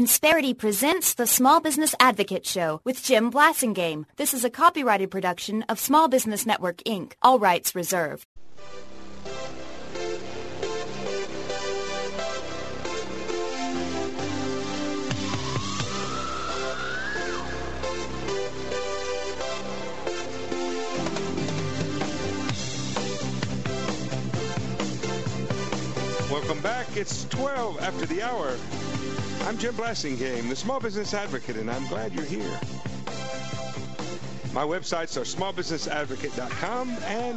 Insperity presents the Small Business Advocate Show with Jim Blasingame. This is a copyrighted production of Small Business Network, Inc., all rights reserved. Welcome back. It's 12 after the hour. I'm Jim Blasingame, the Small Business Advocate, and I'm glad you're here. My websites are smallbusinessadvocate.com and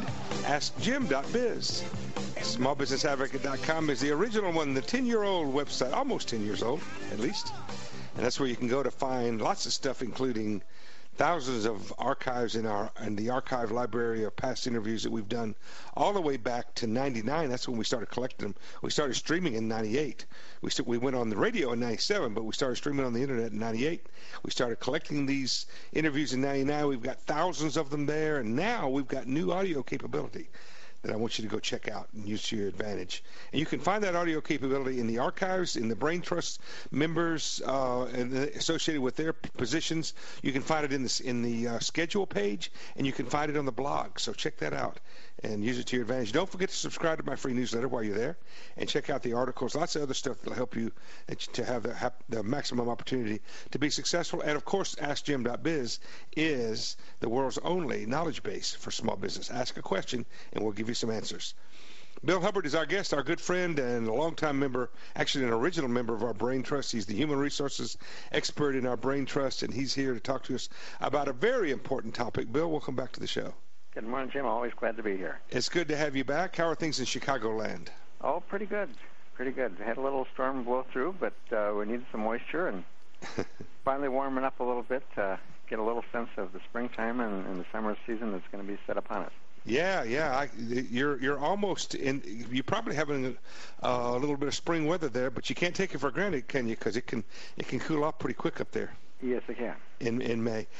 askjim.biz. Smallbusinessadvocate.com is the original one, the 10-year-old website, almost 10 years old, at least. And that's where you can go to find lots of stuff, including thousands of archives in the archive library of past interviews that we've done all the way back to 99. That's when we started collecting them. We started streaming in 98. We went on the radio in 97, but we started streaming on the internet in 98. We started collecting these interviews in 99. We've got thousands of them there, and now we've got new audio capability that I want you to go check out and use to your advantage. And you can find that audio capability in the archives, in the Brain Trust members and associated with their positions. You can find it in the schedule page, and you can find it on the blog. So check that out and use it to your advantage. Don't forget to subscribe to my free newsletter while you're there, and check out the articles. Lots of other stuff that will help you to have the maximum opportunity to be successful. And, of course, AskJim.biz is the world's only knowledge base for small business. Ask a question, and we'll give you some answers. Bill Hubbard is our guest, our good friend, and a longtime member, actually an original member of our Brain Trust. He's the human resources expert in our Brain Trust, and he's here to talk to us about a very important topic. Bill, welcome back to the show. Good morning, Jim. Always glad to be here. It's good to have you back. How are things in Chicagoland? Oh, pretty good. Pretty good. Had a little storm blow through, but we needed some moisture, and finally warming up a little bit to get a little sense of the springtime and the summer season that's going to be set upon us. Yeah. You're almost in. You're probably having a little bit of spring weather there, but you can't take it for granted, can you? Because it can cool off pretty quick up there. Yes, it can. In May.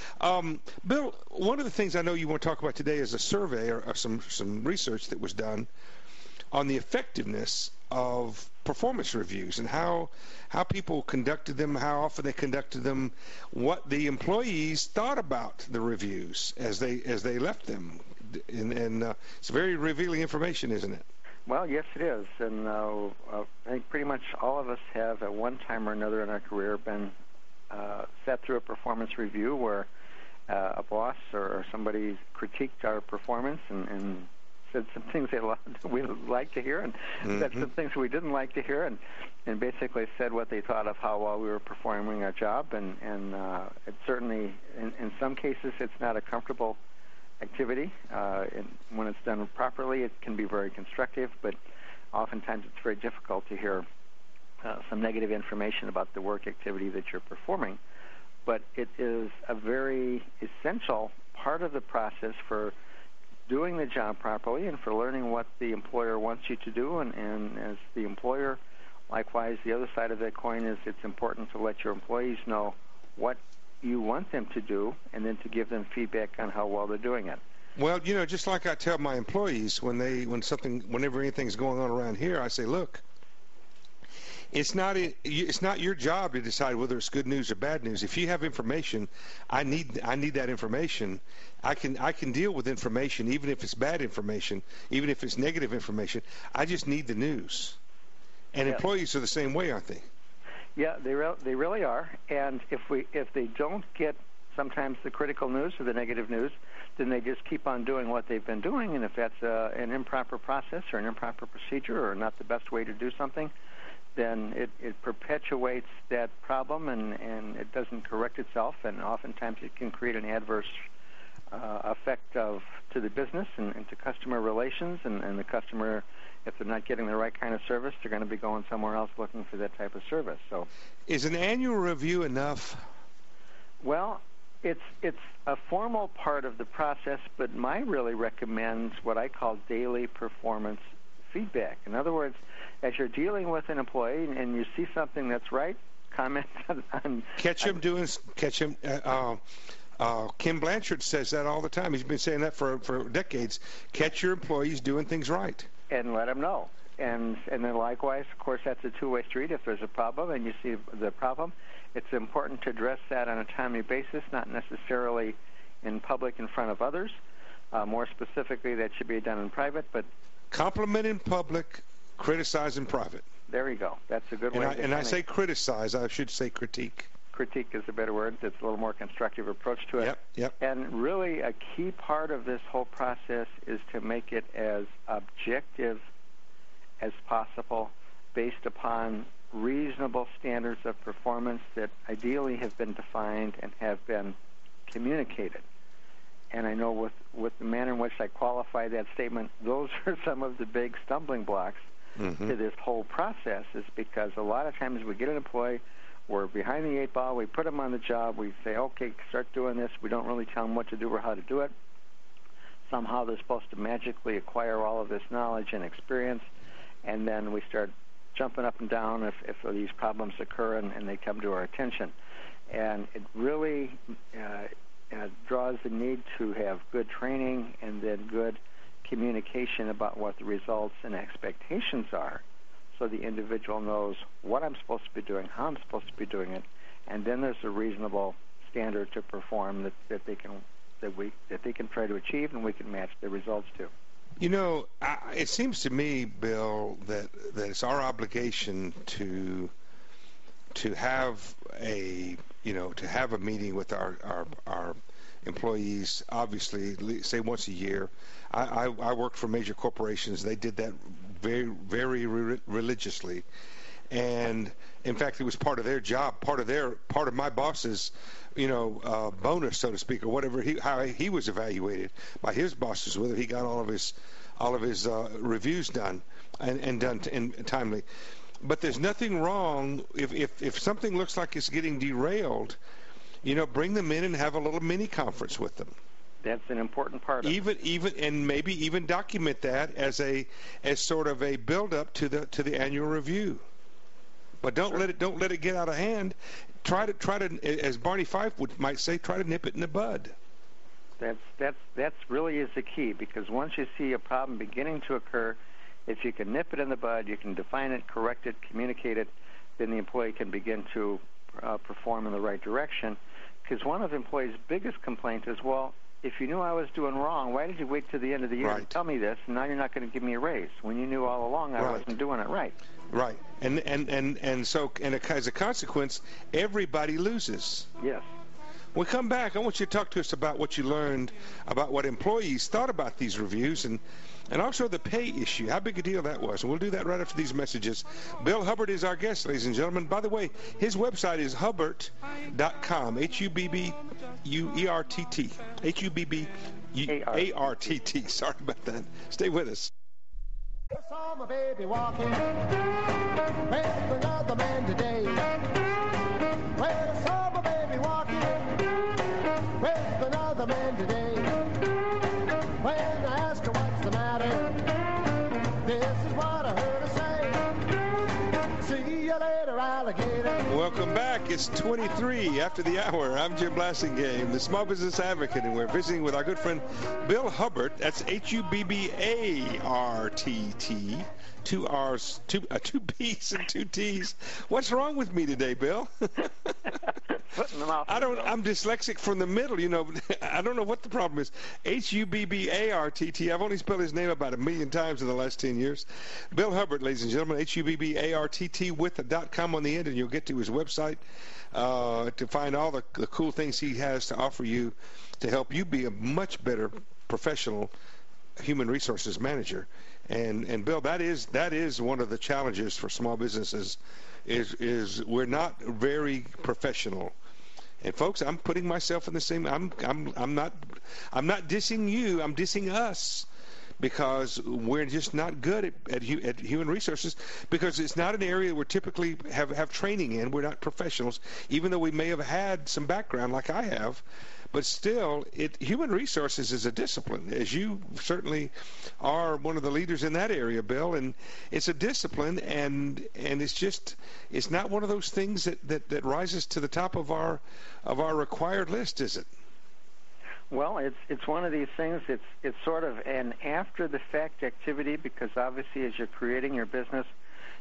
Bill, one of the things I know you want to talk about today is a survey or some research that was done on the effectiveness of performance reviews and how people conducted them, how often they conducted them, what the employees thought about the reviews as they left them. And it's very revealing information, isn't it? Well, yes, it is. And I think pretty much all of us have at one time or another in our career been sat through a performance review where a boss or somebody critiqued our performance and said some things we liked to hear and said some things we didn't like to hear and basically said what they thought of how well we were performing our job. And it certainly, in some cases, it's not a comfortable activity. When it's done properly, it can be very constructive, but oftentimes it's very difficult to hear some negative information about the work activity that you're performing. But it is a very essential part of the process for doing the job properly and for learning what the employer wants you to do. And as the employer, likewise, the other side of that coin is it's important to let your employees know what you want them to do and then to give them feedback on how well they're doing it. Well, just like I tell my employees whenever anything's going on around here, I say, look, it's not your job to decide whether it's good news or bad news. If you have information, I need that information. I can deal with information, even if it's bad information, even if it's negative information. I just need the news. And employees are the same way, aren't they? Yeah, they really are. And if they don't get sometimes the critical news or the negative news, then they just keep on doing what they've been doing. And if that's an improper process or an improper procedure or not the best way to do something, then it perpetuates that problem and it doesn't correct itself, and oftentimes it can create an adverse effect to the business and to customer relations, and the customer, if they're not getting the right kind of service, they're going to be going somewhere else looking for that type of service. So, is an annual review enough? Well, it's a formal part of the process, but mine really recommends what I call daily performance feedback. In other words, as you're dealing with an employee and you see something that's right, comment on. Kim Blanchard says that all the time. He's been saying that for decades. Catch your employees doing things right. And let them know. And then likewise, of course, that's a two-way street. If there's a problem and you see the problem, It's important to address that on a timely basis, not necessarily in public in front of others. More specifically, that should be done in private. But compliment in public, criticize in private. There you go. That's a good way. And I say criticize. I should say critique. Critique is a better word. It's a little more constructive approach to it. Yep. And really, a key part of this whole process is to make it as objective as possible, based upon reasonable standards of performance that ideally have been defined and have been communicated. And I know with the manner in which I qualify that statement, those are some of the big stumbling blocks to this whole process, is because a lot of times we get an employee, we're behind the eight ball, we put them on the job, we say, okay, start doing this. We don't really tell them what to do or how to do it. Somehow they're supposed to magically acquire all of this knowledge and experience, and then we start jumping up and down if these problems occur and they come to our attention. And it really draws the need to have good training and then good communication about what the results and expectations are, so the individual knows what I'm supposed to be doing, how I'm supposed to be doing it, and then there's a reasonable standard to perform that they can try to achieve, and we can match the results to. You know, it seems to me, Bill, that it's our obligation to have a meeting with our employees, obviously, say once a year. I worked for major corporations. They did that very, very religiously. And in fact, it was part of their job, part of my boss's, bonus, so to speak, or whatever, how he was evaluated by his bosses, whether he got all of his reviews done and done timely. But there's nothing wrong if something looks like it's getting derailed, bring them in and have a little mini conference with them. That's an important part of it. Even and maybe even document that as sort of a build up to the annual review. But don't let it get out of hand. Try to, as Barney Fife might say, try to nip it in the bud. That's really is the key, because once you see a problem beginning to occur, if you can nip it in the bud, you can define it, correct it, communicate it, then the employee can begin to perform in the right direction. Because one of the employees' biggest complaints is, well, if you knew I was doing wrong, why did you wait till the end of the year to tell me this, and now you're not going to give me a raise when you knew all along I wasn't doing it right? Right. And so as a consequence, everybody loses. Yes. When we come back, I want you to talk to us about what you learned about what employees thought about these reviews and also the pay issue, how big a deal that was. And we'll do that right after these messages. Bill Hubbert is our guest, ladies and gentlemen. By the way, his website is hubbert.com, Hubbert, Hubbert. Sorry about that. Stay with us. I saw my baby walking with another man today. Well, I saw my baby walking with another man today. When I asked her what's the matter, this is what I heard her say. See you later, alligator. Welcome back. It's 23 after the hour. I'm Jim Blassingame, the Small Business Advocate, and we're visiting with our good friend Bill Hubbert. That's Hubbartt. Two R's, two B's, and two T's. What's wrong with me today, Bill? I'm dyslexic from the middle. I don't know what the problem is. Hubbartt. I've only spelled his name about 1 million times in the last 10 years. Bill Hubbert, ladies and gentlemen, Hubbartt with a .com on the end, and you'll get to his website to find all the cool things he has to offer you to help you be a much better professional human resources manager. And Bill, that is one of the challenges for small businesses is we're not very professional. And folks, I'm putting myself in the same. I'm not dissing you. I'm dissing us, because we're just not good at human resources, because it's not an area we're typically have training in. We're not professionals, even though we may have had some background like I have. But still, human resources is a discipline, as you certainly are one of the leaders in that area, Bill. And it's a discipline, and it's not one of those things that rises to the top of our required list, is it? Well, it's one of these things. It's sort of an after the fact activity, because obviously as you're creating your business,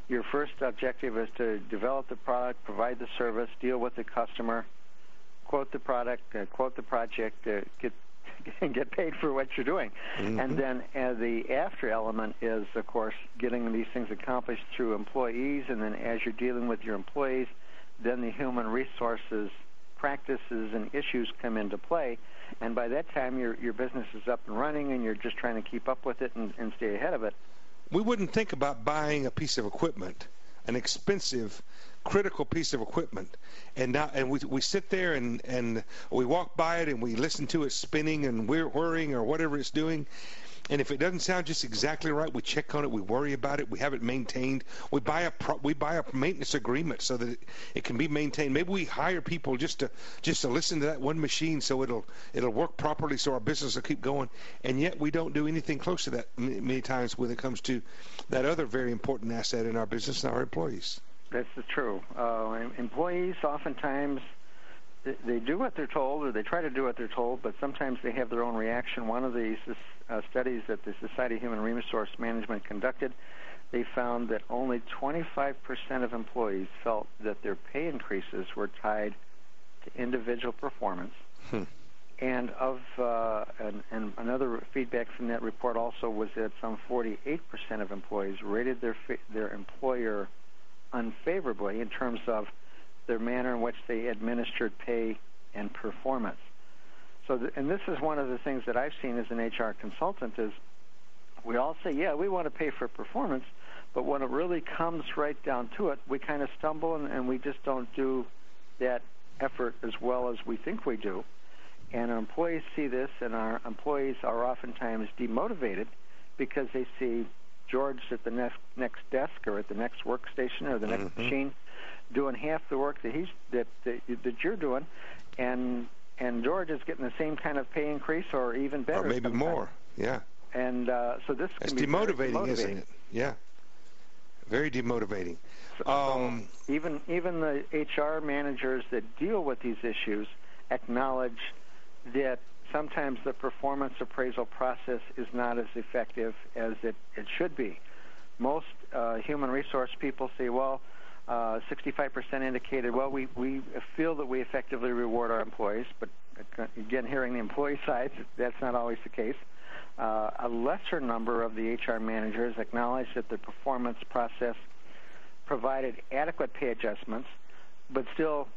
your first objective is to develop the product, provide the service, deal with the customer, quote the product, quote the project, get paid for what you're doing. Mm-hmm. And then the after element is, of course, getting these things accomplished through employees, and then as you're dealing with your employees, then the human resources practices and issues come into play, and by that time your business is up and running, and you're just trying to keep up with it and stay ahead of it. We wouldn't think about buying a piece of equipment, an expensive, critical piece of equipment, and we sit there and we walk by it and we listen to it spinning and whirring or whatever it's doing. And if it doesn't sound just exactly right, we check on it, we worry about it, we have it maintained. We buy a maintenance agreement so that it can be maintained. Maybe we hire people just to listen to that one machine so it'll work properly, so our business will keep going. And yet we don't do anything close to that many times when it comes to that other very important asset in our business, our employees. That's true. Employees oftentimes, they do what they're told, or they try to do what they're told, but sometimes they have their own reaction. One of these studies that the Society of Human Resource Management conducted, they found that only 25% of employees felt that their pay increases were tied to individual performance. And and another feedback from that report also was that some 48% of employees rated their employer unfavorably in terms of their manner in which they administered pay and performance. So, and this is one of the things that I've seen as an HR consultant is we all say, yeah, we want to pay for performance, but when it really comes right down to it, we kind of stumble and we just don't do that effort as well as we think we do. And our employees see this, and our employees are oftentimes demotivated because they see George at the next desk or at the next workstation or the next machine doing half the work that you're doing, and George is getting the same kind of pay increase or even better. Or maybe sometimes. more, yeah. And so this it's can be demotivating, isn't it? Yeah, very demotivating. So even the HR managers that deal with these issues acknowledge that sometimes the performance appraisal process is not as effective as it should be. Most human resource people say, well, 65% indicated, well, we feel that we effectively reward our employees, but again, hearing the employee side, that's not always the case. A lesser number of the HR managers acknowledge that the performance process provided adequate pay adjustments, but still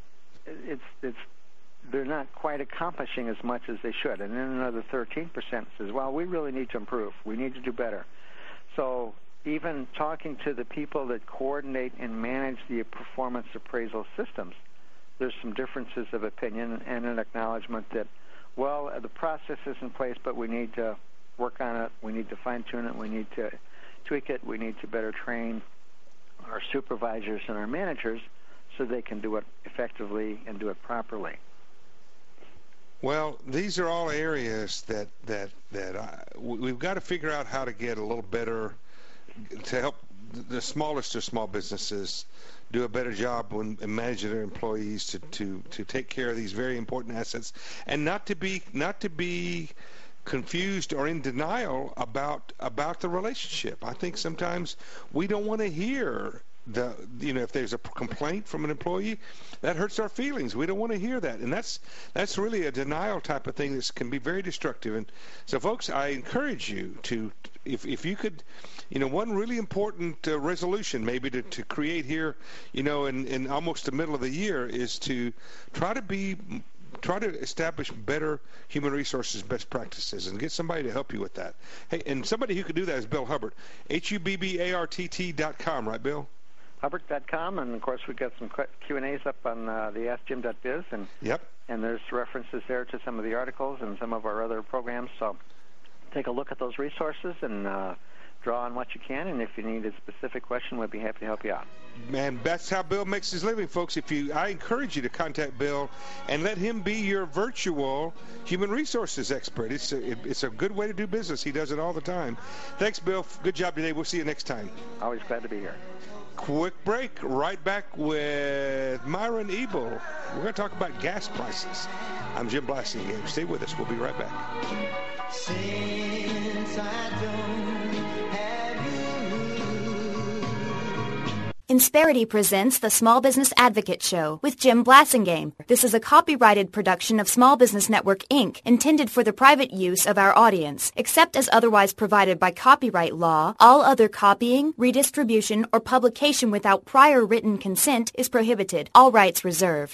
they're not quite accomplishing as much as they should. And then another 13% says, well, we really need to improve. We need to do better. So even talking to the people that coordinate and manage the performance appraisal systems, there's some differences of opinion and an acknowledgement that, well, the process is in place, but we need to work on it. We need to fine-tune it. We need to tweak it. We need to better train our supervisors and our managers so they can do it effectively and do it properly. Well, these are all areas that we've got to figure out how to get a little better to help the smallest of small businesses do a better job when managing their employees to take care of these very important assets, and not to be confused or in denial about the relationship. I think sometimes we don't want to hear if there's a complaint from an employee, that hurts our feelings. We don't want to hear that, and that's really a denial type of thing that can be very destructive. And so, folks, I encourage you to, if you could, one really important resolution maybe to create here, in almost the middle of the year is to try to establish better human resources best practices and get somebody to help you with that. Hey, and somebody who could do that is Bill Hubbard, HUBBARTT.com, right, Bill? Hubbard.com, and of course we've got some Q&As up on the AskJim.biz, and yep. And there's references there to some of the articles and some of our other programs. So take a look at those resources and draw on what you can. And if you need a specific question, we'd be happy to help you out. Man, that's how Bill makes his living, folks. I encourage you to contact Bill and let him be your virtual human resources expert. It's a good way to do business. He does it all the time. Thanks, Bill. Good job today. We'll see you next time. Always glad to be here. Quick break. Right back with Myron Ebel. We're going to talk about gas prices. I'm Jim Blassingame. Stay with us. We'll be right back. Since I don't have you, Insperity presents the Small Business Advocate Show with Jim Blasingame. This is a copyrighted production of Small Business Network, Inc., intended for the private use of our audience. Except as otherwise provided by copyright law, all other copying, redistribution, or publication without prior written consent is prohibited. All rights reserved.